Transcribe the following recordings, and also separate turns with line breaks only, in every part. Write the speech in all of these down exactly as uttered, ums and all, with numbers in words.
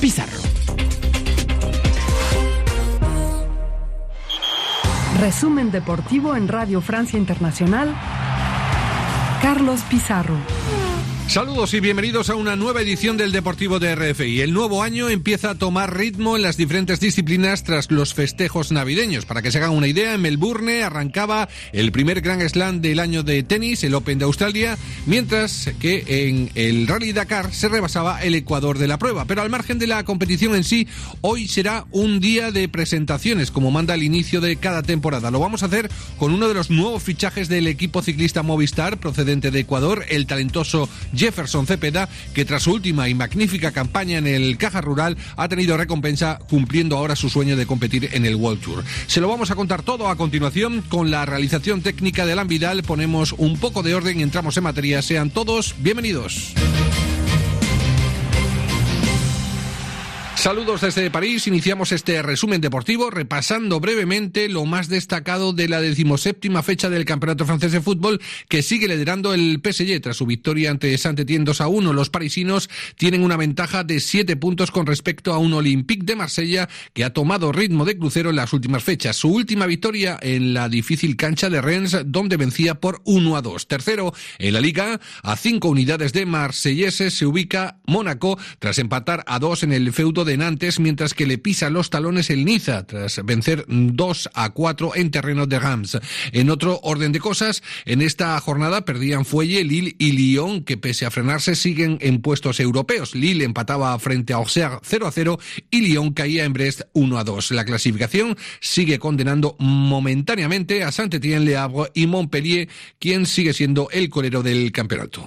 Pizarro.
Resumen deportivo en Radio Francia Internacional. Carlos Pizarro.
Saludos y bienvenidos a una nueva edición del Deportivo de R F I. El nuevo año empieza a tomar ritmo en las diferentes disciplinas tras los festejos navideños. Para que se hagan una idea, en Melbourne arrancaba el primer Grand Slam del año de tenis, el Open de Australia, mientras que en el Rally Dakar se rebasaba el Ecuador de la prueba. Pero al margen de la competición en sí, hoy será un día de presentaciones, como manda el inicio de cada temporada. Lo vamos a hacer con uno de los nuevos fichajes del equipo ciclista Movistar, procedente de Ecuador, el talentoso Jefferson Cepeda, que tras su última y magnífica campaña en el Caja Rural ha tenido recompensa cumpliendo ahora su sueño de competir en el World Tour. Se lo vamos a contar todo a continuación con la realización técnica de Alan Vidal. Ponemos un poco de orden y entramos en materia. Sean todos bienvenidos. Saludos desde París, iniciamos este resumen deportivo repasando brevemente lo más destacado de la decimoséptima fecha del Campeonato Francés de Fútbol, que sigue liderando el P S G tras su victoria ante Saint-Étienne dos a uno. Los parisinos tienen una ventaja de siete puntos con respecto a un Olympique de Marsella que ha tomado ritmo de crucero en las últimas fechas. Su última victoria en la difícil cancha de Rennes, donde vencía por uno a dos. Tercero en la Liga, a cinco unidades de marselleses se ubica Mónaco tras empatar a dos en el feudo de Nantes, mientras que le pisa los talones el Niza tras vencer dos a cuatro en terreno de Reims. En otro orden de cosas, en esta jornada perdían fuelle Lille y Lyon, que pese a frenarse siguen en puestos europeos. Lille empataba frente a Auxerre cero a cero y Lyon caía en Brest uno a dos. La clasificación sigue condenando momentáneamente a Saint-Étienne, Le Havre y Montpellier, quien sigue siendo el colero del campeonato.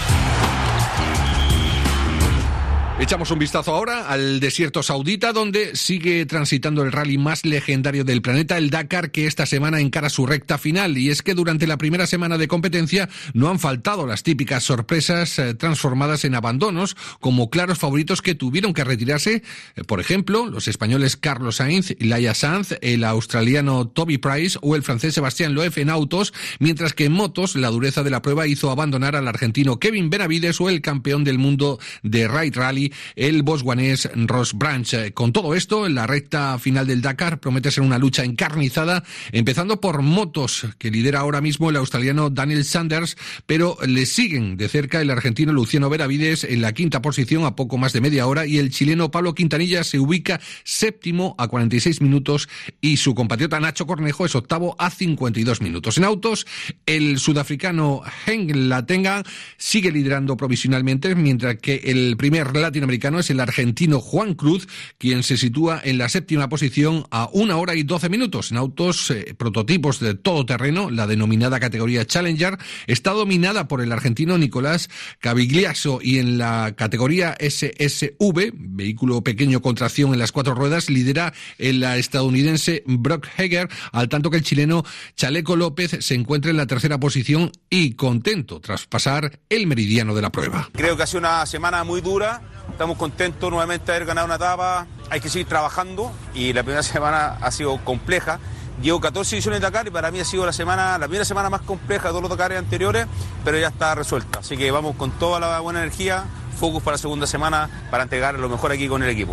Echamos un vistazo ahora al desierto saudita, donde sigue transitando el rally más legendario del planeta, el Dakar, que esta semana encara su recta final. Y es que durante la primera semana de competencia no han faltado las típicas sorpresas eh, transformadas en abandonos, como claros favoritos que tuvieron que retirarse, eh, por ejemplo, los españoles Carlos Sainz y Laia Sanz, el australiano Toby Price o el francés Sébastien Loeb en autos, mientras que en motos la dureza de la prueba hizo abandonar al argentino Kevin Benavides o el campeón del mundo de Ride Rally, el botswanés Ross Branch. Con todo esto, la recta final del Dakar promete ser una lucha encarnizada, empezando por motos, que lidera ahora mismo el australiano Daniel Sanders, pero le siguen de cerca el argentino Luciano Benavides en la quinta posición a poco más de media hora, y el chileno Pablo Quintanilla se ubica séptimo a cuarenta y seis minutos y su compatriota Nacho Cornejo es octavo a cincuenta y dos minutos. En autos, el sudafricano Henk Latenga sigue liderando provisionalmente, mientras que el primer latinoamericano es el argentino Juan Cruz, quien se sitúa en la séptima posición a una hora y doce minutos. En autos, eh, prototipos de todoterreno, la denominada categoría Challenger está dominada por el argentino Nicolás Cavigliaso, y en la categoría S S V, vehículo pequeño con tracción en las cuatro ruedas, lidera el estadounidense Brock Hager, al tanto que el chileno Chaleco López se encuentra en la tercera posición y contento tras pasar el meridiano de la prueba.
Creo que ha sido una semana muy dura. Estamos contentos nuevamente de haber ganado una etapa. Hay que seguir trabajando y la primera semana ha sido compleja. Llevo catorce ediciones de Dakar y para mí ha sido la semana, la primera semana más compleja de todos los Dakares anteriores, pero ya está resuelta. Así que vamos con toda la buena energía, focus para la segunda semana para entregar lo mejor aquí con el equipo.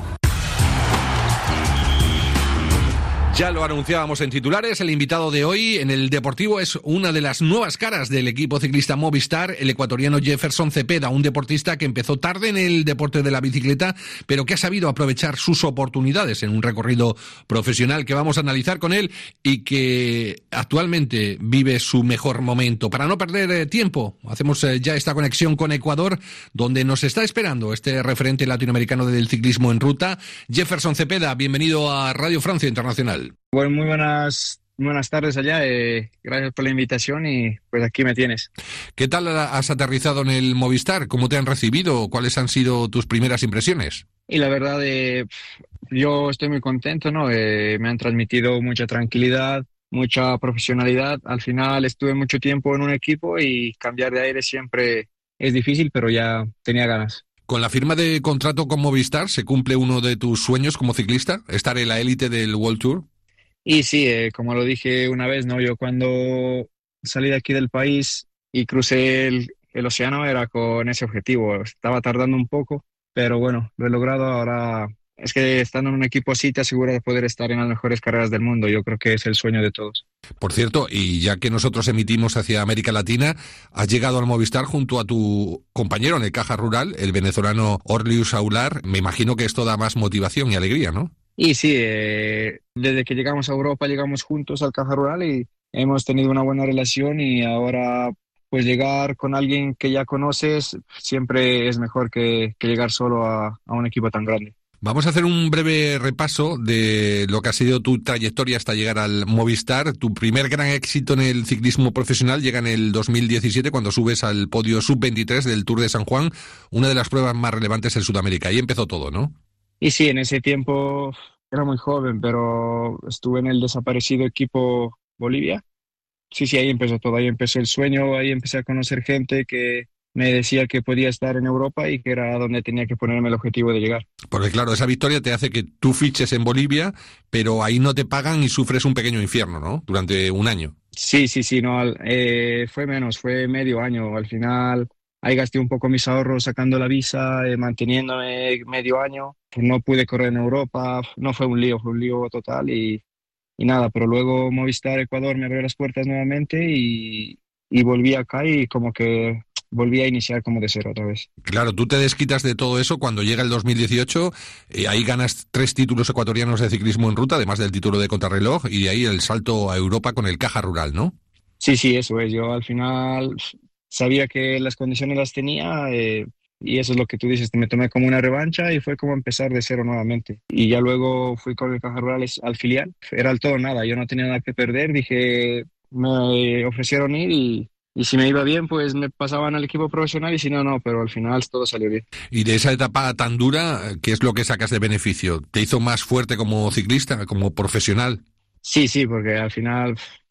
Ya lo anunciábamos en titulares, el invitado de hoy en el Deportivo es una de las nuevas caras del equipo ciclista Movistar, el ecuatoriano Jefferson Cepeda, un deportista que empezó tarde en el deporte de la bicicleta, pero que ha sabido aprovechar sus oportunidades en un recorrido profesional que vamos a analizar con él y que actualmente vive su mejor momento. Para no perder eh, tiempo, hacemos eh, ya esta conexión con Ecuador, donde nos está esperando este referente latinoamericano del ciclismo en ruta. Jefferson Cepeda, bienvenido a Radio Francia Internacional.
Bueno, muy buenas, buenas tardes allá, eh, gracias por la invitación y pues aquí me tienes.
¿Qué tal has aterrizado en el Movistar? ¿Cómo te han recibido? ¿Cuáles han sido tus primeras impresiones?
Y la verdad, eh, yo estoy muy contento, ¿no? Eh, me han transmitido mucha tranquilidad, mucha profesionalidad. Al final estuve mucho tiempo en un equipo y cambiar de aire siempre es difícil, pero ya tenía ganas.
Con la firma de contrato con Movistar, ¿se cumple uno de tus sueños como ciclista? ¿Estar en la élite del World Tour?
Y sí, eh, como lo dije una vez, ¿no? Yo cuando salí de aquí del país y crucé el, el océano era con ese objetivo. Estaba tardando un poco, pero bueno, lo he logrado ahora. Es que estando en un equipo así te asegura de poder estar en las mejores carreras del mundo. Yo creo que es el sueño de todos.
Por cierto, y ya que nosotros emitimos hacia América Latina, has llegado al Movistar junto a tu compañero en el Caja Rural, el venezolano Orlius Aular. Me imagino que esto da más motivación y alegría, ¿no?
Y sí, eh, desde que llegamos a Europa llegamos juntos al Caja Rural y hemos tenido una buena relación, y ahora pues llegar con alguien que ya conoces siempre es mejor que, que llegar solo a, a un equipo tan grande.
Vamos a hacer un breve repaso de lo que ha sido tu trayectoria hasta llegar al Movistar. Tu primer gran éxito en el ciclismo profesional llega en el dos mil diecisiete, cuando subes al podio sub veintitrés del Tour de San Juan, una de las pruebas más relevantes en Sudamérica. Ahí empezó todo, ¿no?
Y sí, en ese tiempo era muy joven, pero estuve en el desaparecido equipo Bolivia. Sí, sí, ahí empezó todo, ahí empezó el sueño, ahí empecé a conocer gente que me decía que podía estar en Europa y que era donde tenía que ponerme el objetivo de llegar.
Porque claro, esa victoria te hace que tú fiches en Bolivia, pero ahí no te pagan y sufres un pequeño infierno, ¿no? Durante un año.
Sí, sí, sí, no, eh, fue menos, fue medio año. Al final ahí gasté un poco mis ahorros sacando la visa, eh, manteniéndome medio año. No pude correr en Europa, no fue un lío, fue un lío total y, y nada, pero luego Movistar Ecuador me abrió las puertas nuevamente y, y volví acá y como que volví a iniciar como de cero otra vez.
Claro, tú te desquitas de todo eso cuando llega el dos mil dieciocho, eh, ahí ganas tres títulos ecuatorianos de ciclismo en ruta, además del título de contrarreloj, y de ahí el salto a Europa con el Caja Rural, ¿no?
Sí, sí, eso es. Yo al final sabía que las condiciones las tenía, eh, y eso es lo que tú dices, me tomé como una revancha y fue como empezar de cero nuevamente. Y ya luego fui con el Caja Rural al filial, era el todo o nada, yo no tenía nada que perder, dije, me ofrecieron ir y... Y si me iba bien, pues me pasaban al equipo profesional, y si no, no, pero al final todo salió bien.
Y de esa etapa tan dura, ¿qué es lo que sacas de beneficio? ¿Te hizo más fuerte como ciclista, como profesional?
Sí, sí, porque al final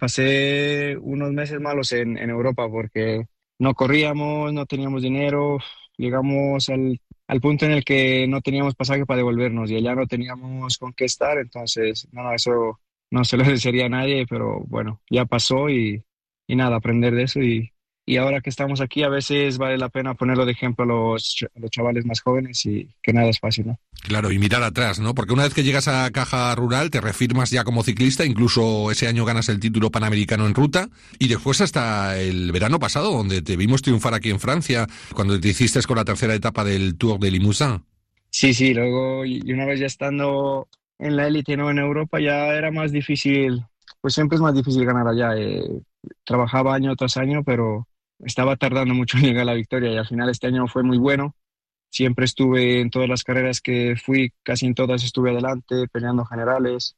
pasé unos meses malos en, en Europa porque no corríamos, no teníamos dinero, llegamos al, al punto en el que no teníamos pasaje para devolvernos y allá no teníamos con qué estar, entonces, no, no, eso no se lo desearía a nadie, pero bueno, ya pasó y... Y nada, aprender de eso. Y, y ahora que estamos aquí, a veces vale la pena ponerlo de ejemplo a los, a los chavales más jóvenes, y que nada es fácil, ¿no?
Claro, y mirar atrás, ¿no? Porque una vez que llegas a Caja Rural, te refirmas ya como ciclista, incluso ese año ganas el título panamericano en ruta, y después hasta el verano pasado, donde te vimos triunfar aquí en Francia, cuando te hiciste con la tercera etapa del Tour de Limousin.
Sí, sí, luego, y una vez ya estando en la élite, ¿no? En Europa, ya era más difícil, pues siempre es más difícil ganar allá, eh. Trabajaba año tras año, pero estaba tardando mucho en llegar a la victoria, y al final este año fue muy bueno. Siempre estuve en todas las carreras que fui, casi en todas estuve adelante, peleando generales.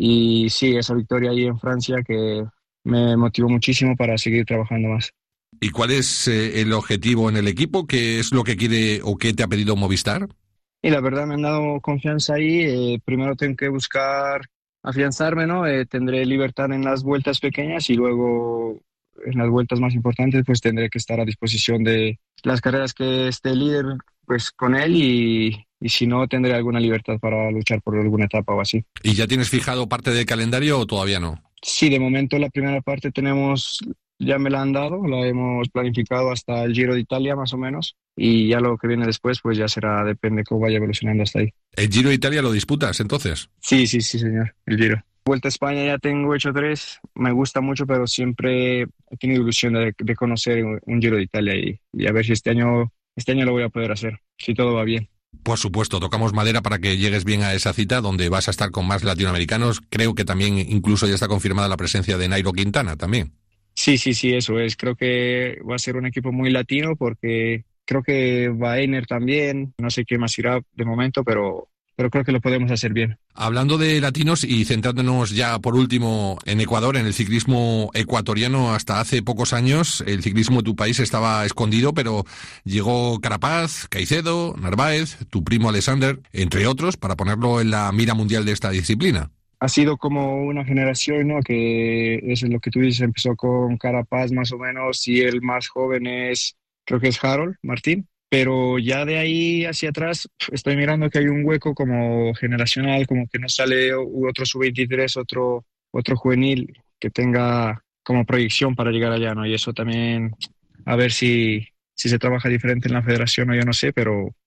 Y sí, esa victoria ahí en Francia que me motivó muchísimo para seguir trabajando más.
¿Y cuál es eh, el objetivo en el equipo? ¿Qué es lo que quiere o qué te ha pedido Movistar?
Y la verdad me han dado confianza ahí. Eh, primero tengo que buscar afianzarme, ¿no? Eh, tendré libertad en las vueltas pequeñas y luego en las vueltas más importantes pues tendré que estar a disposición de las carreras que esté líder pues con él, y, y si no tendré alguna libertad para luchar por alguna etapa o así.
¿Y ya tienes fijado parte del calendario o todavía no?
Sí, de momento la primera parte tenemos, ya me la han dado, la hemos planificado hasta el Giro de Italia más o menos, y ya lo que viene después pues ya será, depende cómo vaya evolucionando hasta ahí.
¿El Giro de Italia lo disputas entonces?
Sí, sí, sí, señor, el Giro. Vuelta a España ya tengo hecho tres, me gusta mucho, pero siempre he tenido ilusión de, de conocer un Giro de Italia y, y a ver si este año, este año lo voy a poder hacer, si todo va bien.
Por supuesto, tocamos madera para que llegues bien a esa cita donde vas a estar con más latinoamericanos. Creo que también incluso ya está confirmada la presencia de Nairo Quintana también.
Sí, sí, sí, eso es. Creo que va a ser un equipo muy latino porque creo que va Einer también. No sé qué más irá de momento, pero... pero creo que lo podemos hacer bien.
Hablando de latinos y centrándonos ya por último en Ecuador, en el ciclismo ecuatoriano, hasta hace pocos años el ciclismo de tu país estaba escondido, pero llegó Carapaz, Caicedo, Narváez, tu primo Alexander, entre otros, para ponerlo en la mira mundial de esta disciplina.
Ha sido como una generación, ¿no? Que eso es lo que tú dices, empezó con Carapaz más o menos, y el más joven es, creo que es Harold Martín. Pero ya de ahí hacia atrás estoy mirando que hay un hueco como generacional, como que no sale otro sub veintitrés, otro, otro juvenil que tenga como proyección para llegar allá, ¿no? Y eso también, a ver si, si se trabaja diferente en la federación o yo no sé, pero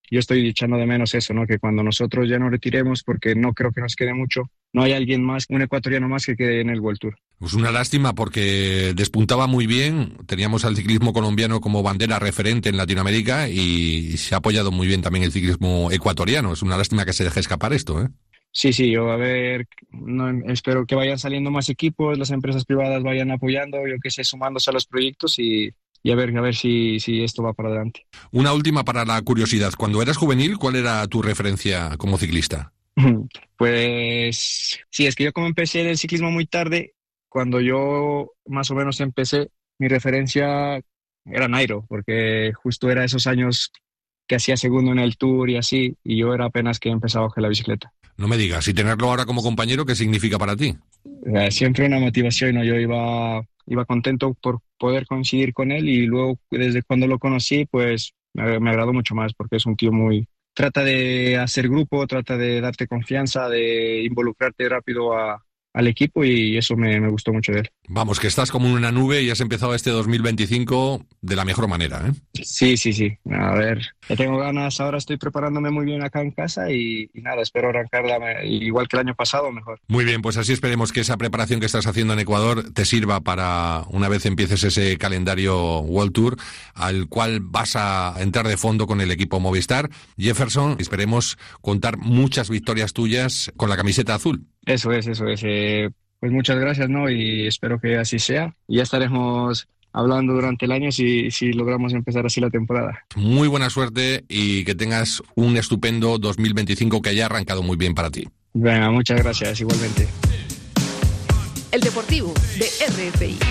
yo estoy echando de menos eso, ¿no? Que cuando nosotros ya nos retiremos, porque no creo que nos quede mucho, no hay alguien más, un ecuatoriano más que quede en el World Tour.
Pues una lástima porque despuntaba muy bien, teníamos al ciclismo colombiano como bandera referente en Latinoamérica y se ha apoyado muy bien también el ciclismo ecuatoriano. Es una lástima que se deje escapar esto, ¿eh?
Sí, sí, yo a ver, no, espero que vayan saliendo más equipos, las empresas privadas vayan apoyando, yo que sé, sumándose a los proyectos y, y a ver, a ver si, si esto va para adelante.
Una última para la curiosidad. Cuando eras juvenil, ¿cuál era tu referencia como ciclista?
Pues sí, es que yo como empecé el ciclismo muy tarde, cuando yo más o menos empecé, mi referencia era Nairo, porque justo era esos años que hacía segundo en el Tour y así, y yo era apenas que empezaba a coger la bicicleta.
No me digas, y tenerlo ahora como compañero, ¿qué significa para ti?
Eh, siempre una motivación, ¿no? Yo iba, iba contento por poder coincidir con él y luego desde cuando lo conocí, pues me, me agradó mucho más porque es un tío muy... Trata de hacer grupo, trata de darte confianza, de involucrarte rápido a, al equipo y eso me, me gustó mucho de él.
Vamos, que estás como en una nube y has empezado este dos mil veinticinco de la mejor manera, ¿eh?
Sí, sí, sí. A ver, ya tengo ganas, ahora estoy preparándome muy bien acá en casa y, y nada, espero arrancarla igual que el año pasado, mejor.
Muy bien, pues así esperemos que esa preparación que estás haciendo en Ecuador te sirva para una vez empieces ese calendario World Tour al cual vas a entrar de fondo con el equipo Movistar. Jefferson, esperemos contar muchas victorias tuyas con la camiseta azul.
Eso es, eso es. Eh, pues muchas gracias, ¿no? Y espero que así sea. Y ya estaremos hablando durante el año si, si logramos empezar así la temporada.
Muy buena suerte y que tengas un estupendo dos mil veinticinco que haya arrancado muy bien para ti.
Venga, muchas gracias, igualmente.
El Deportivo de R F I.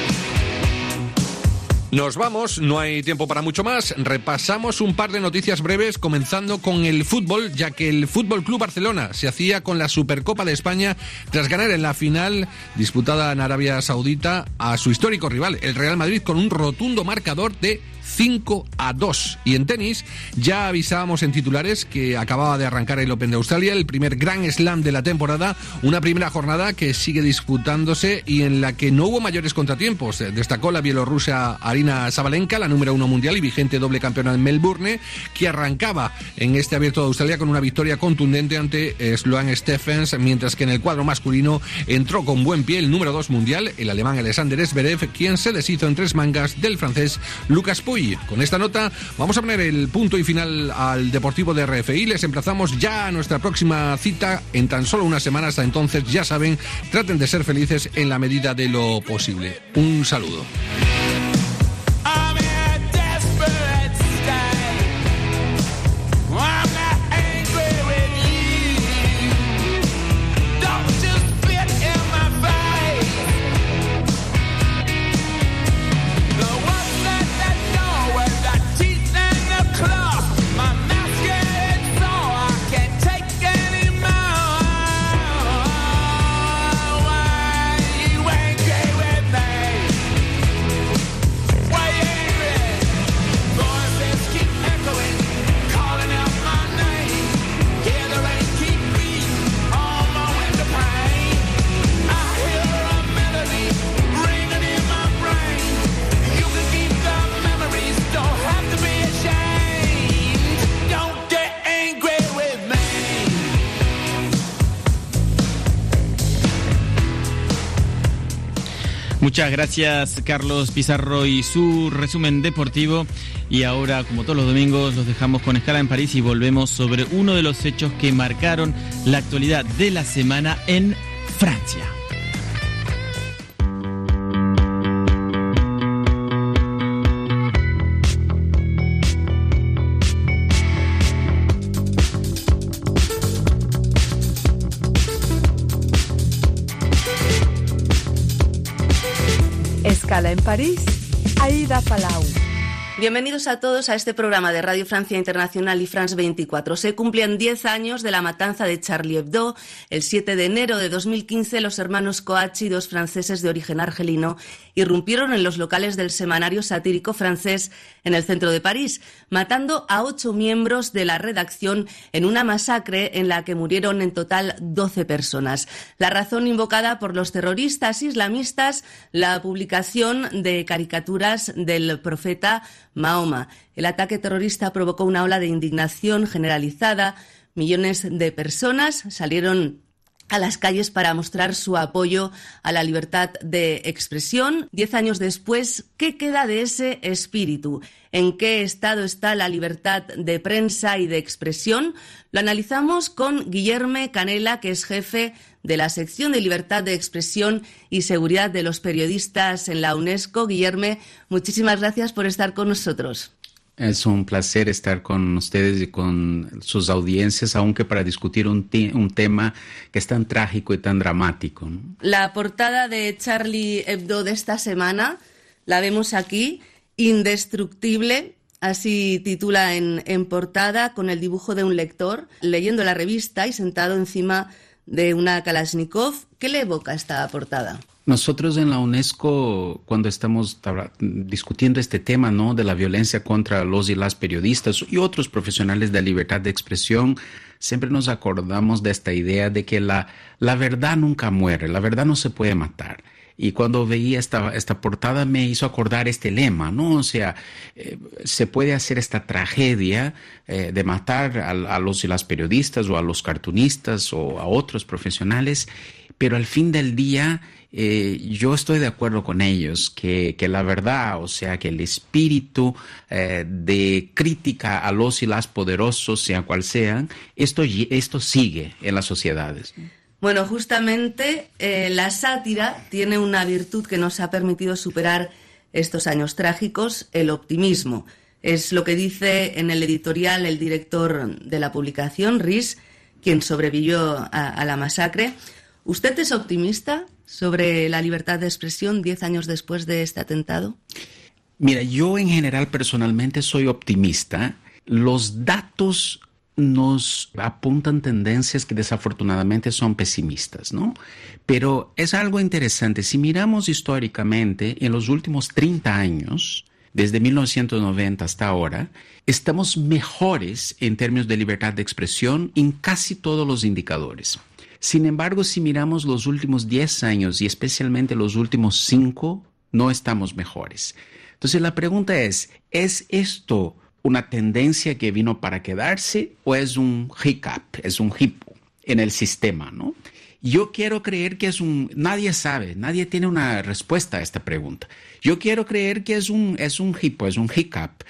Nos vamos, no hay tiempo para mucho más. Repasamos un par de noticias breves, comenzando con el fútbol, ya que el Fútbol Club Barcelona se hacía con la Supercopa de España tras ganar en la final disputada en Arabia Saudita a su histórico rival, el Real Madrid, con un rotundo marcador de cinco a dos. Y en tenis, ya avisábamos en titulares que acababa de arrancar el Open de Australia, el primer Grand Slam de la temporada, una primera jornada que sigue disputándose y en la que no hubo mayores contratiempos. Destacó la bielorrusa Aryna Sabalenka, la número uno mundial y vigente doble campeona en Melbourne, que arrancaba en este Abierto de Australia con una victoria contundente ante Sloane Stephens, mientras que en el cuadro masculino entró con buen pie el número dos mundial, el alemán Alexander Zverev, quien se deshizo en tres mangas del francés Lucas Pouille. Con esta nota vamos a poner el punto y final al Deportivo de R F I. Les emplazamos ya a nuestra próxima cita en tan solo una semana. Hasta entonces, ya saben, traten de ser felices en la medida de lo posible. Un saludo.
Muchas gracias, Carlos Pizarro, y su resumen deportivo. Y ahora, como todos los domingos, los dejamos con escala en París y volvemos sobre uno de los hechos que marcaron la actualidad de la semana en Francia.
Escala en París, Aida Palau.
Bienvenidos a todos a este programa de Radio Francia Internacional y France veinticuatro. Se cumplen diez años de la matanza de Charlie Hebdo. El siete de enero de dos mil quince, los hermanos Coachi, dos franceses de origen argelino, irrumpieron en los locales del semanario satírico francés en el centro de París, matando a ocho miembros de la redacción en una masacre en la que murieron en total doce personas. La razón invocada por los terroristas islamistas, la publicación de caricaturas del profeta Mahoma. El ataque terrorista provocó una ola de indignación generalizada. Millones de personas salieron a las calles para mostrar su apoyo a la libertad de expresión. Diez años después, ¿qué queda de ese espíritu? ¿En qué estado está la libertad de prensa y de expresión? Lo analizamos con Guillerme Canela, que es jefe de la sección de libertad de expresión y seguridad de los periodistas en la UNESCO. Guillerme, muchísimas gracias por estar con nosotros.
Es un placer estar con ustedes y con sus audiencias, aunque para discutir un, te- un tema que es tan trágico y tan dramático, ¿no?
La portada de Charlie Hebdo de esta semana la vemos aquí, Indestructible, así titula en, en portada, con el dibujo de un lector leyendo la revista y sentado encima de una Kalashnikov. ¿Qué le evoca esta portada?
Nosotros en la UNESCO, cuando estamos tabla- discutiendo este tema, ¿no?, de la violencia contra los y las periodistas y otros profesionales de la libertad de expresión, siempre nos acordamos de esta idea de que la, la verdad nunca muere, la verdad no se puede matar. Y cuando veía esta, esta portada me hizo acordar este lema, ¿no? O sea, eh, se puede hacer esta tragedia eh, de matar a, a los y las periodistas o a los cartunistas o a otros profesionales, pero al fin del día eh, yo estoy de acuerdo con ellos que, que la verdad, o sea, que el espíritu eh, de crítica a los y las poderosos, sea cual sean, esto, esto sigue en las sociedades.
Bueno, justamente eh, la sátira tiene una virtud que nos ha permitido superar estos años trágicos, el optimismo. Es lo que dice en el editorial el director de la publicación, Riz, quien sobrevivió a, a la masacre. ¿Usted es optimista sobre la libertad de expresión diez años después de este atentado?
Mira, yo en general personalmente soy optimista. Los datos nos apuntan tendencias que desafortunadamente son pesimistas, ¿no? Pero es algo interesante. Si miramos históricamente, en los últimos treinta años, desde mil novecientos noventa hasta ahora, estamos mejores en términos de libertad de expresión en casi todos los indicadores. Sin embargo, si miramos los últimos diez años y especialmente los últimos cinco, no estamos mejores. Entonces la pregunta es, ¿es esto una tendencia que vino para quedarse o es un hiccup, es un hipo en el sistema, ¿no? Yo quiero creer que es un... Nadie sabe, nadie tiene una respuesta a esta pregunta. Yo quiero creer que es un, es un hipo, es un hiccup,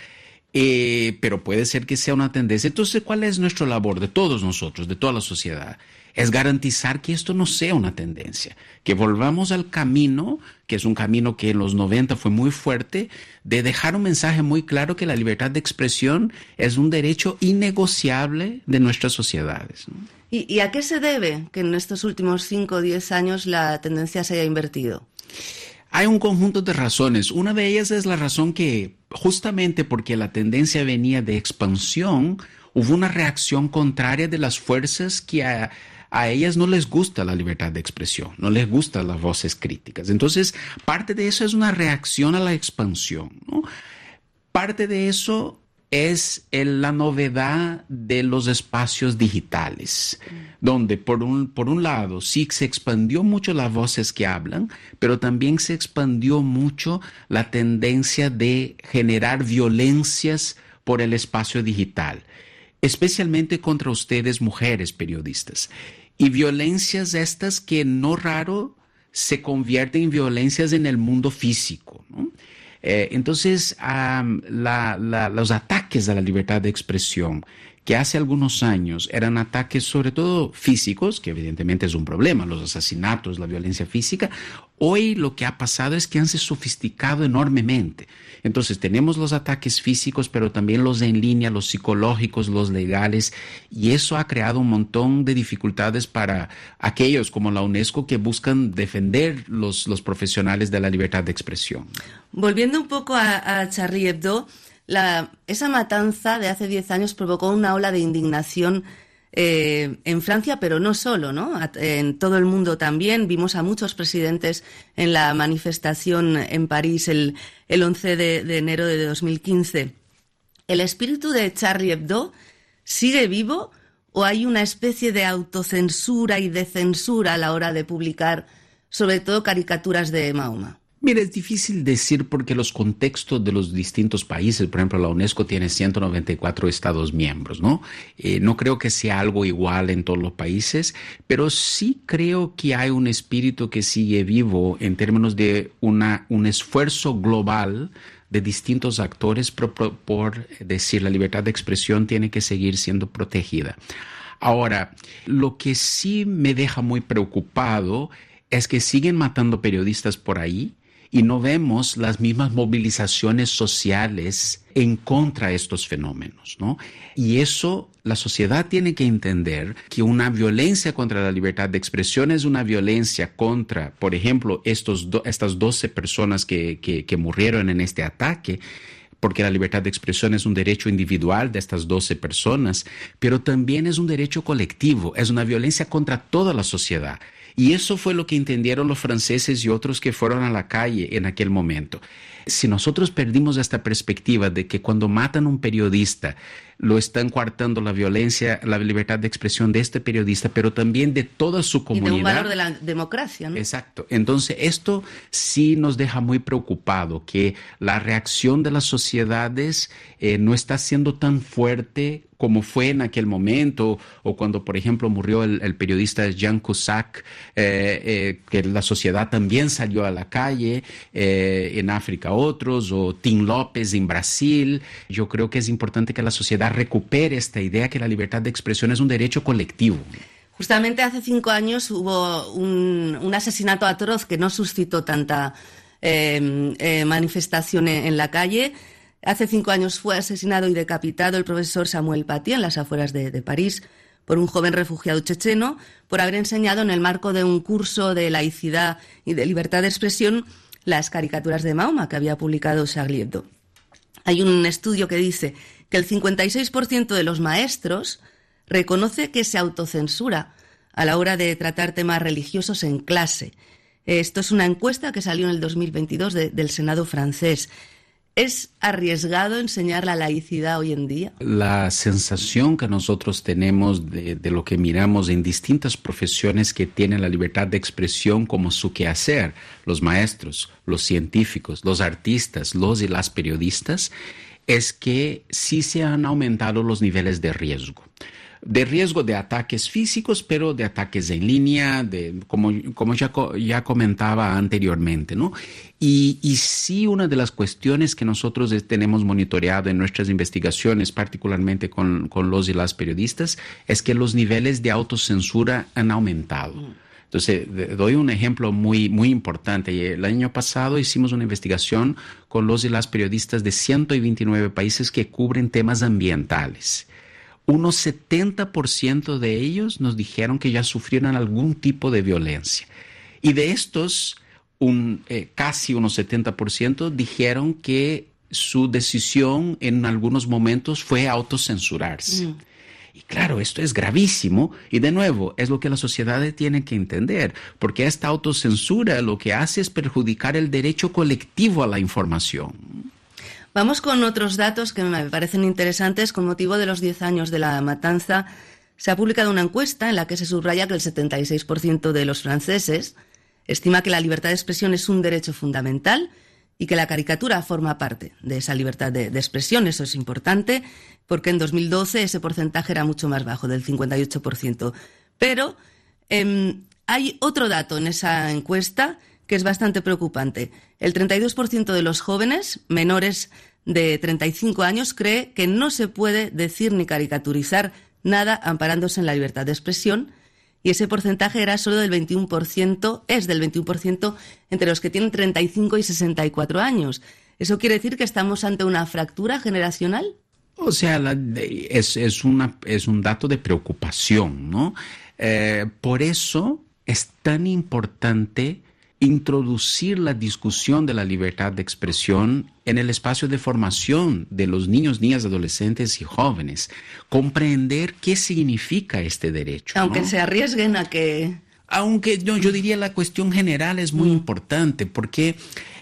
eh, pero puede ser que sea una tendencia. Entonces, ¿cuál es nuestra labor de todos nosotros, de toda la sociedad? Es garantizar que esto no sea una tendencia, que volvamos al camino, que es un camino que en los noventa fue muy fuerte, de dejar un mensaje muy claro que la libertad de expresión es un derecho innegociable de nuestras sociedades, ¿no?
¿Y, ¿Y a qué se debe que en estos últimos cinco o diez años la tendencia se haya invertido?
Hay un conjunto de razones. Una de ellas es la razón que, justamente porque la tendencia venía de expansión, hubo una reacción contraria de las fuerzas que a, a ellas no les gusta la libertad de expresión, no les gustan las voces críticas. Entonces, parte de eso es una reacción a la expansión, ¿no? Parte de eso es el, la novedad de los espacios digitales, mm. donde por un, por un lado sí se expandió mucho las voces que hablan, pero también se expandió mucho la tendencia de generar violencias por el espacio digital, especialmente contra ustedes, mujeres periodistas. Y violencias estas que no raro se convierten en violencias en el mundo físico, ¿no? Eh, entonces, um, la, la, los ataques a la libertad de expresión, que hace algunos años eran ataques sobre todo físicos, que evidentemente es un problema, los asesinatos, la violencia física, hoy lo que ha pasado es que han se sofisticado enormemente. Entonces tenemos los ataques físicos, pero también los en línea, los psicológicos, los legales, y eso ha creado un montón de dificultades para aquellos como la UNESCO que buscan defender los, los profesionales de la libertad de expresión.
Volviendo un poco a, a Charlie Hebdo, La, esa matanza de hace diez años provocó una ola de indignación eh, en Francia, pero no solo, ¿no? En todo el mundo también. Vimos a muchos presidentes en la manifestación en París el, el once de, de enero de dos mil quince. ¿El espíritu de Charlie Hebdo sigue vivo o hay una especie de autocensura y de censura a la hora de publicar, sobre todo, caricaturas de Mahoma?
Mira, es difícil decir porque los contextos de los distintos países, por ejemplo, la UNESCO tiene ciento noventa y cuatro estados miembros, ¿no? Eh, no creo que sea algo igual en todos los países, pero sí creo que hay un espíritu que sigue vivo en términos de una, un esfuerzo global de distintos actores por, por, por decir la libertad de expresión tiene que seguir siendo protegida. Ahora, lo que sí me deja muy preocupado es que siguen matando periodistas por ahí y no vemos las mismas movilizaciones sociales en contra de estos fenómenos, ¿no? Y eso, la sociedad tiene que entender que una violencia contra la libertad de expresión es una violencia contra, por ejemplo, estos do, estas doce personas que, que, que murieron en este ataque, porque la libertad de expresión es un derecho individual de estas doce personas, pero también es un derecho colectivo, es una violencia contra toda la sociedad. Y eso fue lo que entendieron los franceses y otros que fueron a la calle en aquel momento. Si nosotros perdimos esta perspectiva de que cuando matan a un periodista, lo están coartando la violencia, la libertad de expresión de este periodista, pero también de toda su comunidad.
Y de un valor de la democracia, ¿no?
Exacto. Entonces, esto sí nos deja muy preocupado, que la reacción de las sociedades eh, no está siendo tan fuerte como fue en aquel momento, o cuando, por ejemplo, murió el, el periodista Jan Cusack, eh, eh, que la sociedad también salió a la calle, eh, en África otros, o Tim López en Brasil. Yo creo que es importante que la sociedad recupere esta idea que la libertad de expresión es un derecho colectivo.
Justamente hace cinco años hubo un, un asesinato atroz que no suscitó tanta eh, eh, manifestación en, en la calle. Hace cinco años fue asesinado y decapitado el profesor Samuel Paty en las afueras de, de París por un joven refugiado checheno por haber enseñado en el marco de un curso de laicidad y de libertad de expresión las caricaturas de Mahoma que había publicado Charlie Hebdo. Hay un estudio que dice que el cincuenta y seis por ciento de los maestros reconoce que se autocensura a la hora de tratar temas religiosos en clase. Esto es una encuesta que salió en el dos mil veintidós de, del Senado francés. ¿Es arriesgado enseñar la laicidad hoy en día?
La sensación que nosotros tenemos de, de lo que miramos en distintas profesiones que tienen la libertad de expresión como su quehacer, los maestros, los científicos, los artistas, los y las periodistas, es que sí se han aumentado los niveles de riesgo. De riesgo de ataques físicos, pero de ataques en línea, de, como, como ya, ya comentaba anteriormente, ¿no? Y, y sí, una de las cuestiones que nosotros tenemos monitoreado en nuestras investigaciones, particularmente con, con los y las periodistas, es que los niveles de autocensura han aumentado. Entonces, doy un ejemplo muy, muy importante. El año pasado hicimos una investigación con los y las periodistas de ciento veintinueve países que cubren temas ambientales. Unos setenta por ciento de ellos nos dijeron que ya sufrieron algún tipo de violencia. Y de estos, un, eh, casi unos setenta por ciento dijeron que su decisión en algunos momentos fue autocensurarse. Mm. Y claro, esto es gravísimo y de nuevo es lo que la sociedad tiene que entender, porque esta autocensura lo que hace es perjudicar el derecho colectivo a la información.
Vamos con otros datos que me parecen interesantes. Con motivo de los diez años de la matanza, se ha publicado una encuesta en la que se subraya que el setenta y seis por ciento de los franceses estima que la libertad de expresión es un derecho fundamental y que la caricatura forma parte de esa libertad de, de expresión. Eso es importante porque en dos mil doce ese porcentaje era mucho más bajo, del cincuenta y ocho por ciento. Pero eh, hay otro dato en esa encuesta que es bastante preocupante. El treinta y dos por ciento de los jóvenes menores de treinta y cinco años cree que no se puede decir ni caricaturizar nada amparándose en la libertad de expresión, y ese porcentaje era solo del veintiuno por ciento, es del veintiuno por ciento entre los que tienen treinta y cinco y sesenta y cuatro años. ¿Eso quiere decir que estamos ante una fractura generacional?
O sea, la, es, es, una, es un dato de preocupación, ¿no? Eh, por eso es tan importante introducir la discusión de la libertad de expresión en el espacio de formación de los niños, niñas, adolescentes y jóvenes. Comprender qué significa este derecho.
Aunque
¿no?
se arriesguen a que...
Aunque no, yo diría la cuestión general es muy mm. importante porque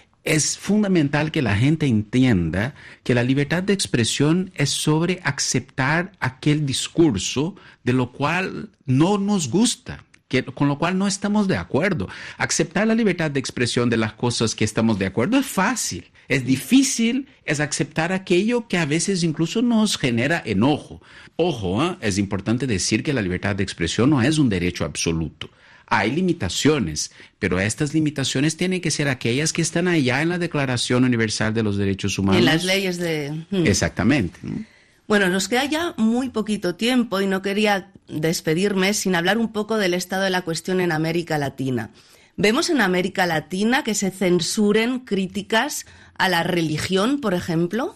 es fundamental que la gente entienda que la libertad de expresión es sobre aceptar aquel discurso de lo cual no nos gusta, que, con lo cual no estamos de acuerdo. Aceptar la libertad de expresión de las cosas que estamos de acuerdo es fácil. Es difícil es aceptar aquello que a veces incluso nos genera enojo. Ojo, ¿eh? Es importante decir que la libertad de expresión no es un derecho absoluto. Hay limitaciones, pero estas limitaciones tienen que ser aquellas que están allá en la Declaración Universal de los Derechos Humanos.
En las leyes de...
Exactamente.
Bueno, nos queda ya muy poquito tiempo y no quería despedirme sin hablar un poco del estado de la cuestión en América Latina. ¿Vemos en América Latina que se censuren críticas a la religión, por ejemplo?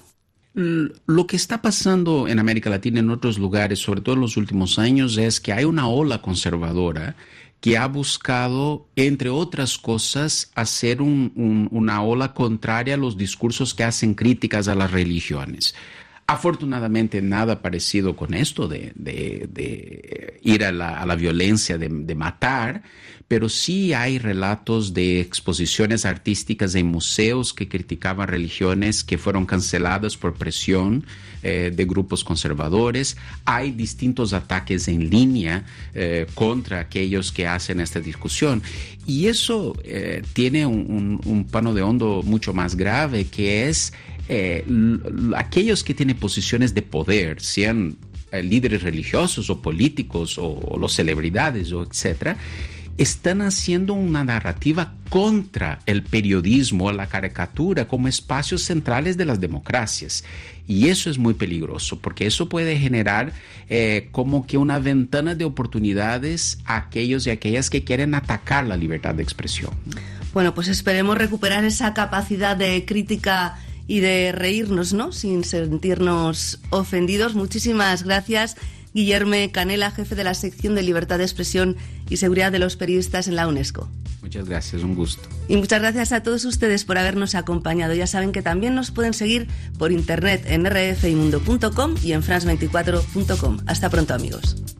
Lo que está pasando en América Latina y en otros lugares, sobre todo en los últimos años, es que hay una ola conservadora que ha buscado, entre otras cosas, hacer un, un, una ola contraria a los discursos que hacen críticas a las religiones. Afortunadamente, nada parecido con esto de, de, de ir a la, a la violencia, de, de matar, pero sí hay relatos de exposiciones artísticas en museos que criticaban religiones que fueron canceladas por presión eh, de grupos conservadores. Hay distintos ataques en línea eh, contra aquellos que hacen esta discusión. Y eso eh, tiene un, un, un pano de hondo mucho más grave, que es eh, aquellos que tienen posiciones de poder, sean eh, líderes religiosos o políticos o, o los celebridades o etcétera, están haciendo una narrativa contra el periodismo, la caricatura, como espacios centrales de las democracias. Y eso es muy peligroso, porque eso puede generar eh, como que una ventana de oportunidades a aquellos y aquellas que quieren atacar la libertad de expresión.
Bueno, pues esperemos recuperar esa capacidad de crítica y de reírnos, ¿no?, sin sentirnos ofendidos. Muchísimas gracias, Guillermo Canela, jefe de la sección de Libertad de Expresión y Seguridad de los Periodistas en la UNESCO.
Muchas gracias, un gusto.
Y muchas gracias a todos ustedes por habernos acompañado. Ya saben que también nos pueden seguir por internet en r f i mundo punto com y en france veinticuatro punto com. Hasta pronto, amigos.